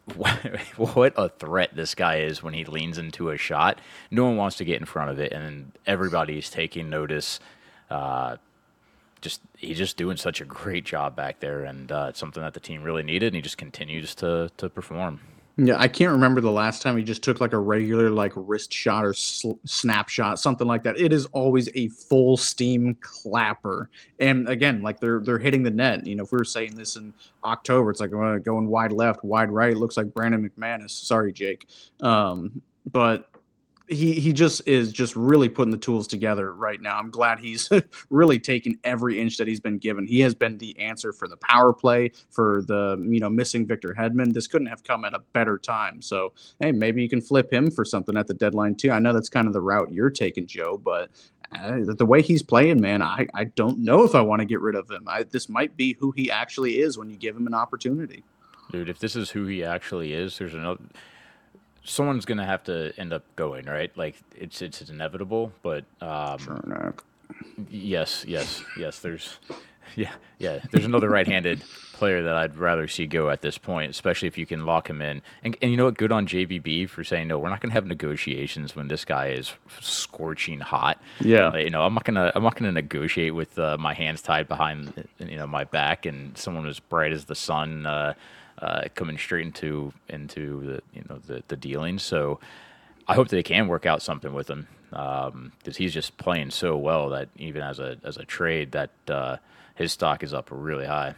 what a threat this guy is when he leans into a shot. No one wants to get in front of it, and everybody's taking notice. Uh, Just he's just doing such a great job back there, and uh, it's something that the team really needed, and he just continues to to perform. Yeah, I can't remember the last time he just took like a regular like wrist shot or sl- snapshot, something like that. It is always a full steam clapper, and again, like they're they're hitting the net. You know, if we were saying this in October, it's like uh, going wide left, wide right. It looks like Brandon McManus. Sorry, Jake, um, but. He he just is just really putting the tools together right now. I'm glad he's really taken every inch that he's been given. He has been the answer for the power play, for the, you know, missing Victor Hedman. This couldn't have come at a better time. So, hey, maybe you can flip him for something at the deadline too. I know that's kind of the route you're taking, Joe, but uh, the way he's playing, man, I, I don't know if I want to get rid of him. I, this might be who he actually is when you give him an opportunity. Dude, if this is who he actually is, there's another... Someone's gonna have to end up going, right? Like it's it's, it's inevitable, but um, Chernak. yes, yes, yes. There's, yeah, yeah. There's another right-handed player that I'd rather see go at this point, especially if you can lock him in. And and you know what? Good on J B B for saying no. We're not gonna have negotiations when this guy is scorching hot. Yeah, uh, you know, I'm not gonna I'm not gonna negotiate with uh, my hands tied behind you know my back and someone as bright as the sun. Uh, Uh, coming straight into into the you know the, the dealings. So I hope they can work out something with him because um, he's just playing so well that even as a as a trade that uh, his stock is up really high.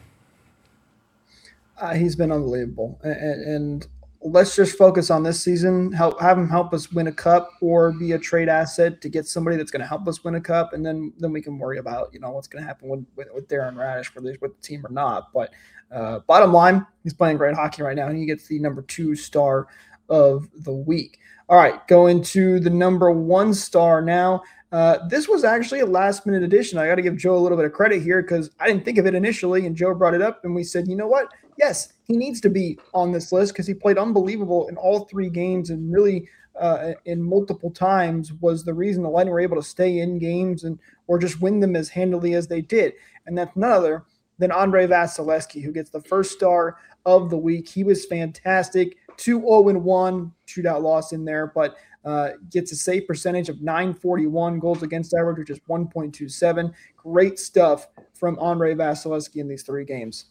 Uh, he's been unbelievable, and, and let's just focus on this season. Help have him help us win a cup or be a trade asset to get somebody that's going to help us win a cup, and then then we can worry about you know what's going to happen with, with with Darren Radish, whether he's with the team or not. But Uh, bottom line, he's playing great hockey right now, and he gets the number two star of the week. All right, going to the number one star now. Uh, this was actually a last minute addition. I got to give Joe a little bit of credit here because I didn't think of it initially, and Joe brought it up, and we said, you know what? Yes, he needs to be on this list because he played unbelievable in all three games and really uh, in multiple times was the reason the Lightning were able to stay in games and or just win them as handily as they did. And that's none other than Andrei Vasilevskiy, who gets the first star of the week. He was fantastic. two oh one shootout loss in there, but uh, gets a save percentage of nine forty-one, goals against average, which is one point two seven. Great stuff from Andrei Vasilevskiy in these three games.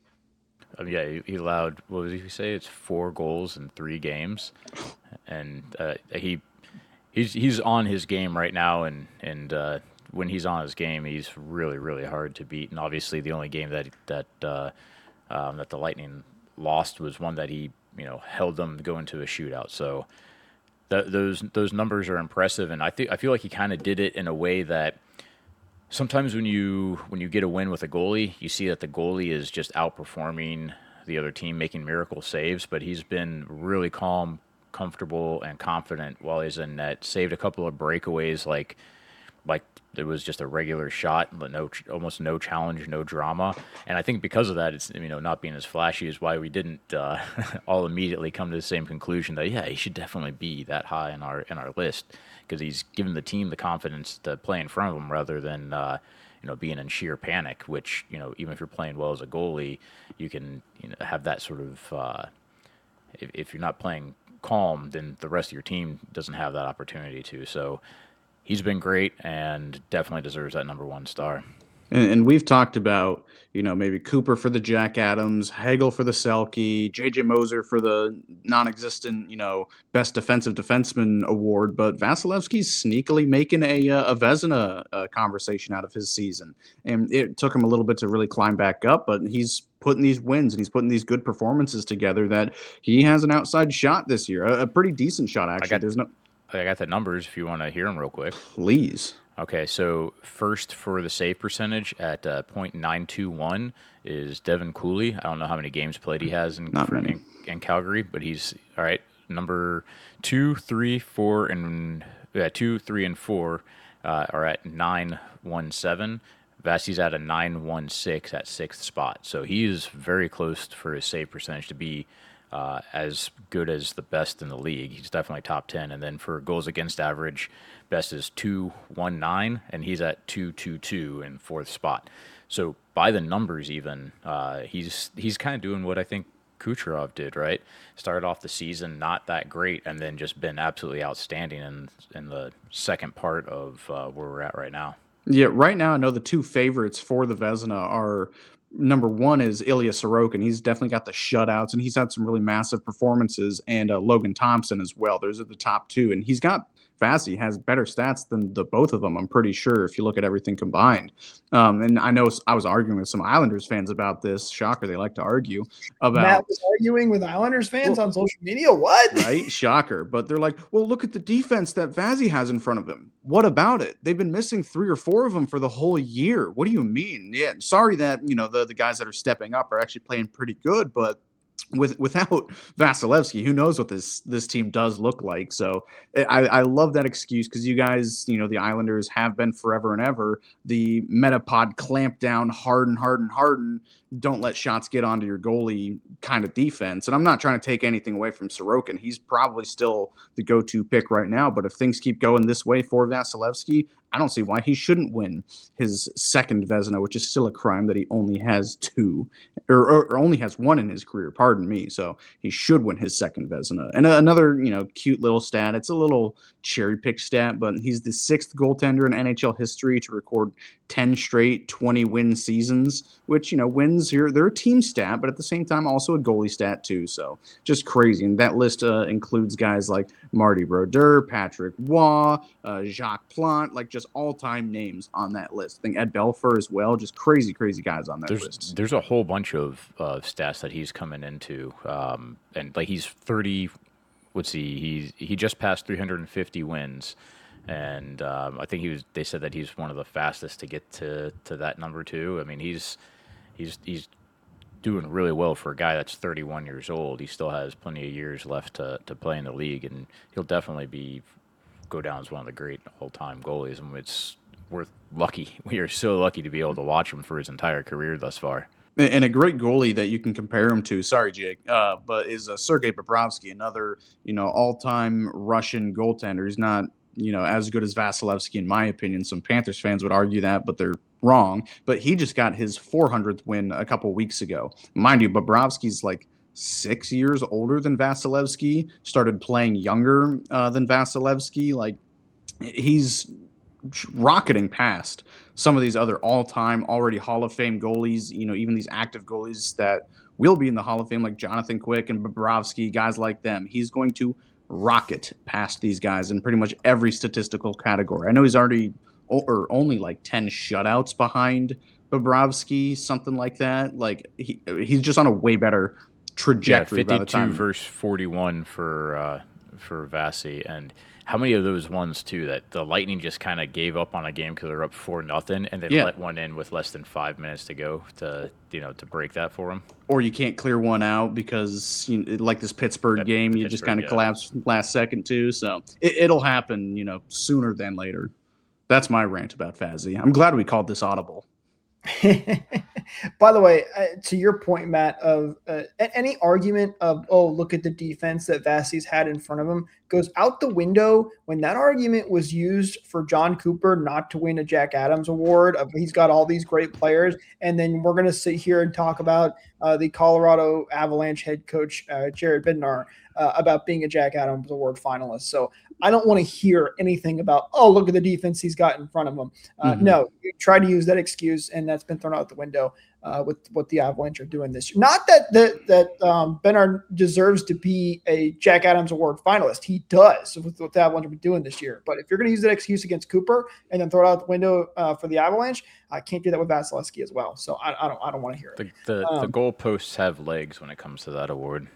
Um, yeah, he, he allowed, what did he say? It's four goals in three games. And uh, he he's he's on his game right now, and, and uh, when he's on his game, he's really, really hard to beat. And obviously the only game that that uh, um, that the Lightning lost was one that he, you know, held them to go into a shootout. So th- those those numbers are impressive, and I think I feel like he kind of did it in a way that sometimes when you when you get a win with a goalie, you see that the goalie is just outperforming the other team, making miracle saves, but he's been really calm, comfortable, and confident while he's in net. Saved a couple of breakaways, like like it was just a regular shot, but no, almost no challenge, no drama. And I think because of that, it's, you know, not being as flashy is why we didn't uh, all immediately come to the same conclusion that yeah, he should definitely be that high in our in our list, because he's given the team the confidence to play in front of him rather than uh, you know, being in sheer panic. Which, you know, even if you're playing well as a goalie, you can, you know, have that sort of uh, if, if you're not playing calm, then the rest of your team doesn't have that opportunity to. So he's been great and definitely deserves that number one star. And, and we've talked about, you know, maybe Cooper for the Jack Adams, Hagel for the Selke, J J Moser for the non-existent, you know, best defensive defenseman award. But Vasilevsky's sneakily making a, a Vezina uh, conversation out of his season. And it took him a little bit to really climb back up, but he's putting these wins and he's putting these good performances together that he has an outside shot this year, a, a pretty decent shot, actually. I got, There's no. I got the numbers if you want to hear them real quick. Please. Okay, so first for the save percentage at uh, point nine two one is Devin Cooley. I don't know how many games played he has in, Not many. in, in Calgary, but he's all right. Number two, three, four, and yeah, two, three, and four uh, are at nine one seven. Vasi's at a nine one six at sixth spot, so he is very close for his save percentage to be uh, as good as the best in the league. He's definitely top ten, and then for goals against average, best is two one nine, and he's at two two two in fourth spot. So by the numbers, even uh, he's he's kind of doing what I think Kucherov did, right? Started off the season not that great, and then just been absolutely outstanding in in the second part of uh, where we're at right now. Yeah, right now I know the two favorites for the Vezina are, number one is Ilya Sorokin. He's definitely got the shutouts, and he's had some really massive performances, and uh, Logan Thompson as well. Those are the top two, and he's got Vasi has better stats than the both of them, I'm pretty sure, if you look at everything combined. Um, and I know I was arguing with some Islanders fans about this. Shocker, they like to argue about. Matt was arguing with Islanders fans well, on social media. What? Right? Shocker. But they're like, well, look at the defense that Vasi has in front of him. What about it? They've been missing three or four of them for the whole year. What do you mean? Yeah, sorry that, you know, the, the guys that are stepping up are actually playing pretty good, but With without Vasilevskiy, who knows what this this team does look like? So I, I love that excuse, because you guys, you know, the Islanders have been forever and ever the Metapod clamp down, harden, harden, harden, don't let shots get onto your goalie kind of defense. And I'm not trying to take anything away from Sorokin. He's probably still the go-to pick right now. But if things keep going this way for Vasilevskiy, I don't see why he shouldn't win his second Vezina, which is still a crime that he only has two or, or, or only has one in his career. Pardon me. So he should win his second Vezina. And another, you know, cute little stat. It's a little cherry pick stat, but he's the sixth goaltender in N H L history to record ten straight twenty win seasons, which, you know, wins here. They're a team stat, but at the same time, also a goalie stat too. So just crazy. And that list uh, includes guys like Marty Brodeur, Patrick Waugh, uh, Jacques Plante, like just all-time names on that list. I think Ed Belfour as well. Just crazy, crazy guys on that there's, list. There's a whole bunch of uh, stats that he's coming into. Um, and like he's thirty, let's see, he, he just passed three hundred fifty wins. And um, I think he was. They said that he's one of the fastest to get to, to that number too. I mean, he's he's he's doing really well for a guy that's thirty-one years old. He still has plenty of years left to, to play in the league, and he'll definitely be go down as one of the great all-time goalies. And it's we're lucky. We are so lucky to be able to watch him for his entire career thus far. And a great goalie that you can compare him to, sorry, Jake, uh, but is uh, Sergei Bobrovsky, another, you know, all-time Russian goaltender. He's not, you know, as good as Vasilevsky, in my opinion. Some Panthers fans would argue that, but they're wrong. But he just got his four hundredth win a couple weeks ago. Mind you, Bobrovsky's like six years older than Vasilevsky, started playing younger uh, than Vasilevsky. Like, he's rocketing past some of these other all-time already Hall of Fame goalies, you know, even these active goalies that will be in the Hall of Fame, like Jonathan Quick and Bobrovsky, guys like them. He's going to rocket past these guys in pretty much every statistical category. I know he's already or only like ten shutouts behind Bobrovsky, something like that. Like he he's just on a way better trajectory. Yeah, by the fifty-two time. versus forty-one for uh, for Vasi, and how many of those ones too that the Lightning just kind of gave up on a game because they're up four nothing, and then Yeah. let one in with less than five minutes to go to you know to break that for them. Or you can't clear one out because, you know, like this Pittsburgh That game, you just Pittsburgh, kind of yeah. collapse last second too. So it, it'll happen, you know, sooner than later. That's my rant about Fazzy. I'm glad we called this audible. By the way, uh, to your point, Matt, of uh, a- any argument of, oh, look at the defense that Vasi's had in front of him goes out the window when that argument was used for John Cooper not to win a Jack Adams award. Of he's got all these great players. And then we're going to sit here and talk about uh, the Colorado Avalanche head coach, uh, Jared Bednar, uh, about being a Jack Adams award finalist. So I don't want to hear anything about, oh, look at the defense he's got in front of him. Uh, Mhm. No, you try to use that excuse, and that's been thrown out the window uh, with what the Avalanche are doing this year. Not that that, that um, Bednar deserves to be a Jack Adams Award finalist. He does with what the Avalanche have been doing this year. But if you're going to use that excuse against Cooper and then throw it out the window uh, for the Avalanche, I can't do that with Vasilevsky as well. So I, I don't I don't want to hear it. The the, Um, the goalposts have legs when it comes to that award.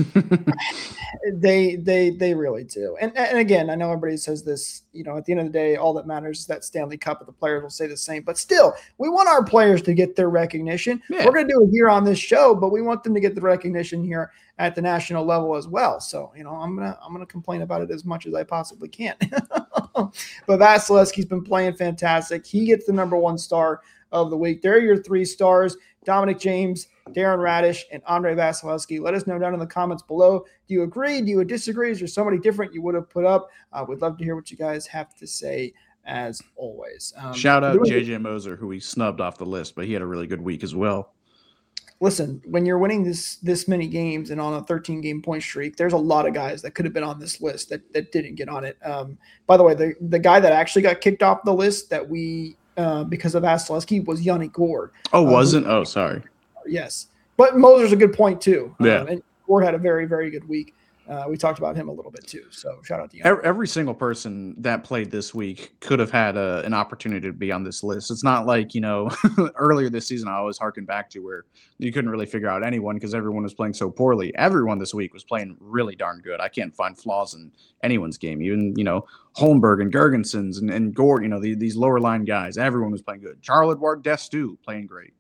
They they they really do. And and again, I know everybody says this, you know, at the end of the day, all that matters is that Stanley Cup, and the players will say the same. But still, we want our players to get their recognition. Yeah. We're going to do it here on this show, but we want them to get the recognition here at the national level as well. So, you know, I'm gonna I'm gonna complain about it as much as I possibly can. But Vasilevsky's been playing fantastic. He gets the number one star of the week. There are your three stars: Dominic James, Darren Radish, and Andre Vasilevsky. Let us know down in the comments below. Do you agree? Do you disagree? Is there somebody different you would have put up? Uh, we'd love to hear what you guys have to say as always. Um, Shout out doing- J J Moser, who we snubbed off the list, but he had a really good week as well. Listen, when you're winning this this many games and on a thirteen game point streak, there's a lot of guys that could have been on this list that, that didn't get on it. Um, by the way, the, the guy that actually got kicked off the list that we uh, because of Vasilevsky was Yanni Gord. Oh, Uh, wasn't? Oh, sorry. Yes, but Moser's a good point too. Yeah. Um, and Gord had a very very good week. Uh, we talked about him a little bit too. So shout out to you. Every, every single person that played this week could have had a, an opportunity to be on this list. It's not like, you know, earlier this season, I always harken back to where you couldn't really figure out anyone because everyone was playing so poorly. Everyone this week was playing really darn good. I can't find flaws in anyone's game. Even, you know, Holmberg and Gergensons and, and Gord, you know, the, these lower line guys, everyone was playing good. Charles-Edouard Destu playing great.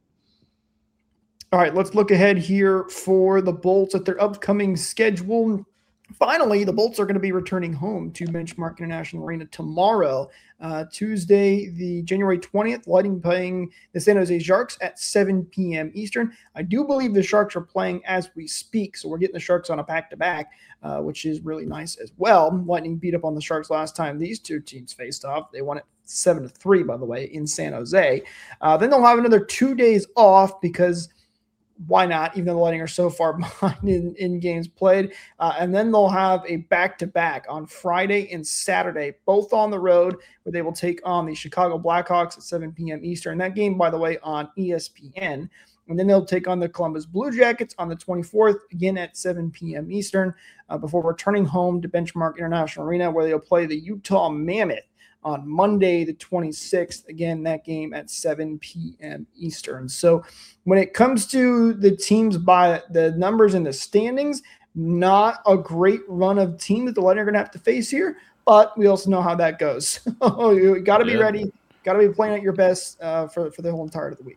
All right, let's look ahead here for the Bolts at their upcoming schedule. Finally, the Bolts are going to be returning home to Benchmark International Arena tomorrow, uh, Tuesday, the January twentieth. Lightning playing the San Jose Sharks at seven p.m. Eastern. I do believe the Sharks are playing as we speak, so we're getting the Sharks on a back-to-back, uh, which is really nice as well. Lightning beat up on the Sharks last time these two teams faced off. They won it seven to three, by the way, in San Jose. Uh, then they'll have another two days off because – why not, even though the Lightning are so far behind in, in games played. Uh, and then they'll have a back-to-back on Friday and Saturday, both on the road, where they will take on the Chicago Blackhawks at seven p.m. Eastern. That game, by the way, on E S P N. And then they'll take on the Columbus Blue Jackets on the twenty-fourth, again at seven p.m. Eastern, uh, before returning home to Benchmark International Arena, where they'll play the Utah Mammoth on Monday, the twenty-sixth. Again, that game at seven p.m. Eastern. So when it comes to the teams by the numbers in the standings, not a great run of team that the Lightning are going to have to face here, but we also know how that goes. You got to be Yeah. ready. Got to be playing at your best uh, for, for the whole entirety of the week.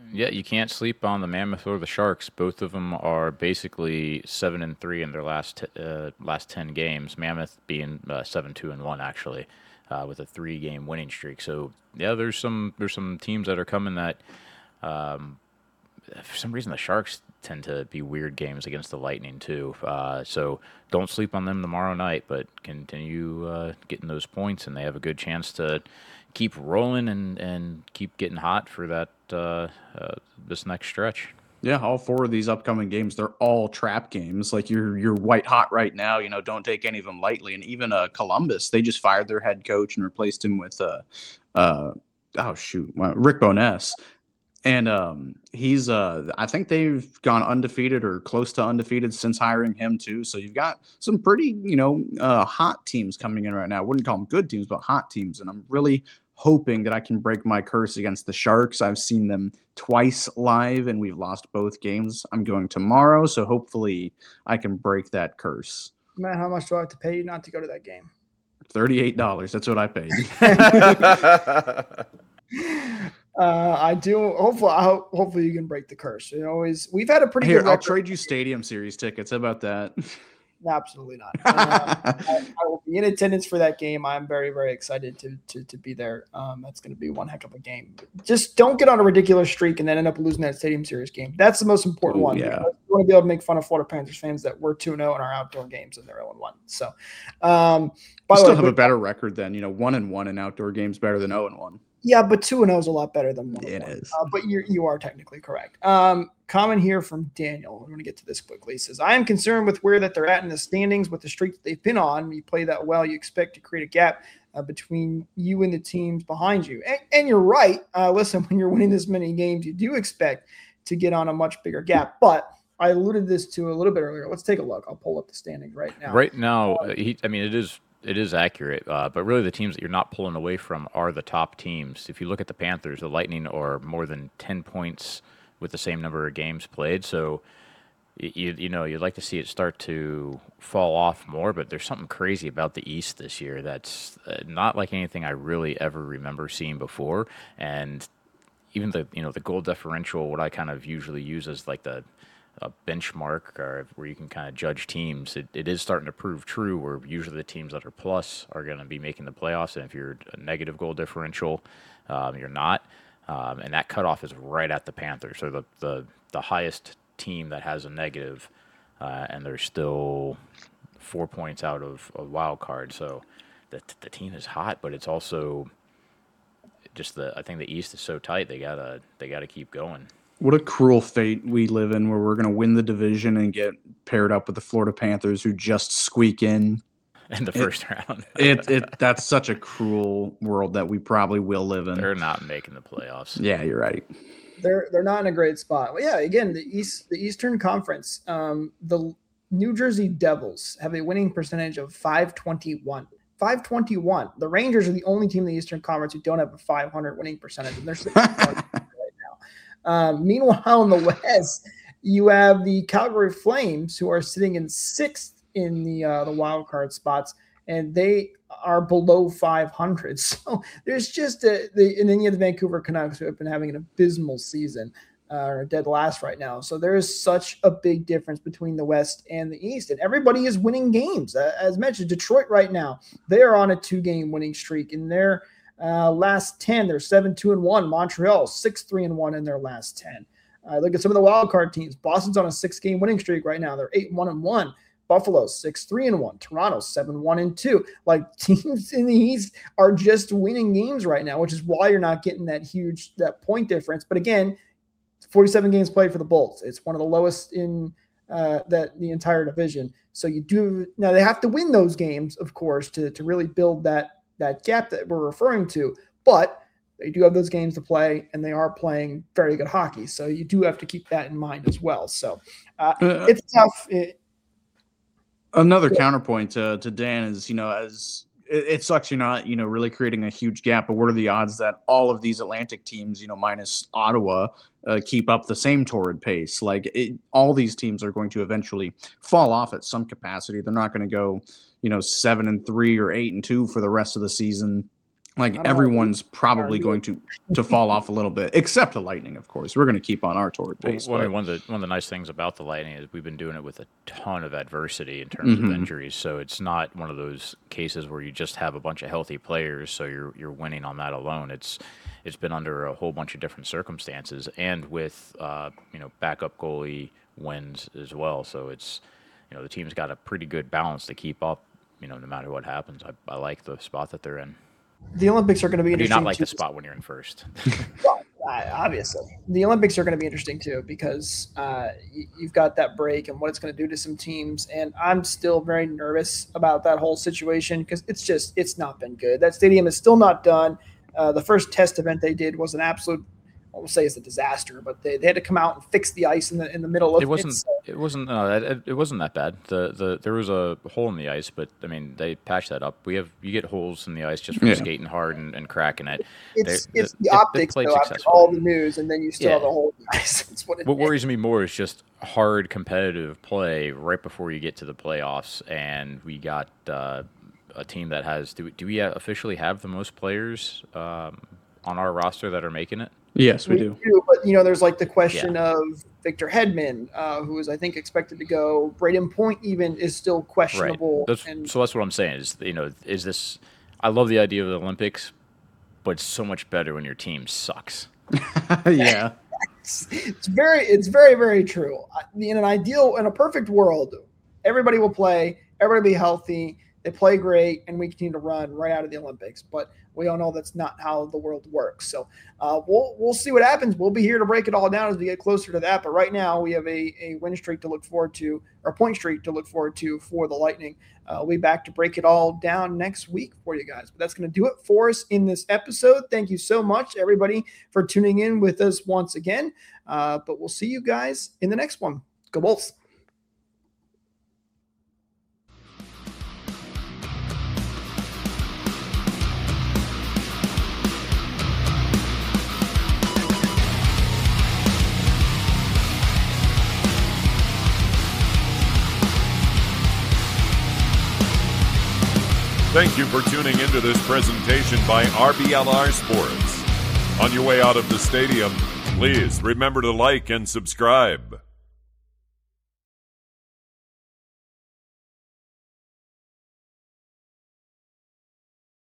Yeah, you can't sleep on the Mammoth or the Sharks. Both of them are basically seven and three in their last t- uh, last ten games. Mammoth being uh, seven two and one actually, uh, with a three game winning streak. So yeah, there's some there's some teams that are coming that. Um, for some reason, the Sharks tend to be weird games against the Lightning too. Uh, so don't sleep on them tomorrow night, but continue uh, getting those points, and they have a good chance to keep rolling and, and keep getting hot for that uh, uh, this next stretch. Yeah, all four of these upcoming games, they're all trap games. Like you're you're white hot right now. You know, don't take any of them lightly. And even uh, Columbus, they just fired their head coach and replaced him with uh, uh, oh shoot, Rick Bowness. And um, he's, uh, I think they've gone undefeated or close to undefeated since hiring him too. So you've got some pretty, you know, uh, hot teams coming in right now. I wouldn't call them good teams, but hot teams. And I'm really hoping that I can break my curse against the Sharks. I've seen them twice live and we've lost both games. I'm going tomorrow, so hopefully I can break that curse. Man, how much do I have to pay you not to go to that game? thirty-eight dollars. That's what I paid. Uh, I do. Hopefully, I hope, hopefully you can break the curse. You always we've had a pretty Here, good. I'll record. trade you Stadium Series tickets. How about that? Absolutely not. Uh, I, I will be in attendance for that game. I'm very, very excited to to, to be there. Um, that's going to be one heck of a game. Just don't get on a ridiculous streak and then end up losing that Stadium Series game. That's the most important Ooh, one. yeah. We want to be able to make fun of Florida Panthers fans that we're two and oh in our outdoor games and they're oh and one. So, um, by We the still way, have a but- better record than, you know, one and one in outdoor games better than oh and one. Yeah, but two and zero is a lot better than one. It and one. is. Uh, but you you are technically correct. Um, comment here from Daniel. I'm going to get to this quickly. He says, "I am concerned with where that they're at in the standings with the streak that they've been on. You play that well, you expect to create a gap uh, between you and the teams behind you. And, and you're right. Uh, listen, when you're winning this many games, you do expect to get on a much bigger gap. But I alluded this to a little bit earlier. Let's take a look. I'll pull up the standings right now. Right now, uh, he, I mean, it is it is accurate, uh, but really the teams that you're not pulling away from are the top teams. If you look at the Panthers, the Lightning are more than ten points with the same number of games played. So, you you know, you'd like to see it start to fall off more, but there's something crazy about the East this year that's uh, not like anything I really ever remember seeing before. And even the, you know, the goal differential, what I kind of usually use as like the a benchmark or where you can kind of judge teams, it, it is starting to prove true where usually the teams that are plus are going to be making the playoffs. And if you're a negative goal differential, um, you're not. Um, and that cutoff is right at the Panthers. So the, the, the highest team that has a negative, uh, and they're still four points out of a wild card. So the, the team is hot, but it's also just the, I think the East is so tight. They gotta, they gotta keep going. What a cruel fate we live in where we're going to win the division and get paired up with the Florida Panthers who just squeak in in the first it, round. it it that's such a cruel world that we probably will live in. They're not making the playoffs. Yeah, you're right. They're they're not in a great spot. Well, yeah, again, the East the Eastern Conference, um, the New Jersey Devils have a winning percentage of five twenty-one. five twenty-one. The Rangers are the only team in the Eastern Conference who don't have a five hundred winning percentage, and they're sitting right now. Um, meanwhile, in the West, you have the Calgary Flames, who are sitting in sixth in the uh, the wild card spots, and they are below five hundred. So there's just a, the and then you have the Vancouver Canucks, who have been having an abysmal season, uh, or dead last right now. So there is such a big difference between the West and the East, and everybody is winning games. Uh, as mentioned, Detroit right now, they are on a two-game winning streak, and they're Uh, last ten, they're seven two and one. Montreal six three and one in their last ten. Uh, look at some of the wild card teams. Boston's on a six-game winning streak right now. They're eight one and one. Buffalo six three and one. Toronto seven one and two. Like, teams in the East are just winning games right now, which is why you're not getting that huge that point difference. But again, forty-seven games played for the Bolts. It's one of the lowest in uh, that the entire division. So you do now they have to win those games, of course, to to really build that. that gap that we're referring to, but they do have those games to play and they are playing very good hockey. So you do have to keep that in mind as well. So uh, Uh, it's tough. It, Another Yeah. counterpoint to, to Dan is, you know, as it, it sucks you're not, you know, really creating a huge gap, but what are the odds that all of these Atlantic teams, you know, minus Ottawa, uh, keep up the same torrid pace? Like it, all these teams are going to eventually fall off at some capacity. They're not going to go, you know, seven and three or eight and two for the rest of the season. Like I don't know. everyone's probably going to to fall off a little bit, except the Lightning, of course. We're going to keep on our torrid pace. Well, I but- mean, one of the one of the nice things about the Lightning is we've been doing it with a ton of adversity in terms Mhm. of injuries. So it's not one of those cases where you just have a bunch of healthy players, so you're you're winning on that alone. It's it's been under a whole bunch of different circumstances, and with uh, you know backup goalie wins as well. So it's you know the team's got a pretty good balance to keep up. You know, no matter what happens, I, I like the spot that they're in. The Olympics are going to be I do interesting. not like too. the spot when you're in first. Well, uh, obviously, the Olympics are going to be interesting too because uh, y- you've got that break and what it's going to do to some teams. And I'm still very nervous about that whole situation because it's just it's not been good. That stadium is still not done. Uh, the first test event they did was an absolute, I won't say it's a disaster, but they, they had to come out and fix the ice in the in the middle of It wasn't. It's, It wasn't. No, it, it wasn't that bad. The the there was a hole in the ice, but I mean they patched that up. We have you get holes in the ice just from Yeah. skating hard and, and cracking it. it's, They- it's they- the they- they optics played though. After successfully. all the news, and then you still Yeah. have a hole in the ice. That's what it What is. worries me more is just hard competitive play right before you get to the playoffs, and we got uh, a team that has. Do we, do we officially have the most players um, on our roster that are making it? Yes, we do. But you know, there's like the question of Victor Hedman, uh, who is I think expected to go. Braden Point even is still questionable. That's, and so that's what I'm saying. Is you know, is this? I love the idea of the Olympics, but it's so much better when your team sucks. Yeah. it's, it's very, it's very, very true. I- In an ideal, in a perfect world, everybody will play, everybody will be healthy, they play great, and we continue to run right out of the Olympics. But we all know that's not how the world works. So uh, we'll we'll see what happens. We'll be here to break it all down as we get closer to that. But right now we have a, a win streak to look forward to, or a point streak to look forward to for the Lightning. Uh, we'll be back to break it all down next week for you guys. But that's going to do it for us in this episode. Thank you so much, everybody, for tuning in with us once again. Uh, but we'll see you guys in the next one. Go Wolves. Thank you for tuning into this presentation by R B L R Sports. On your way out of the stadium, please remember to like and subscribe.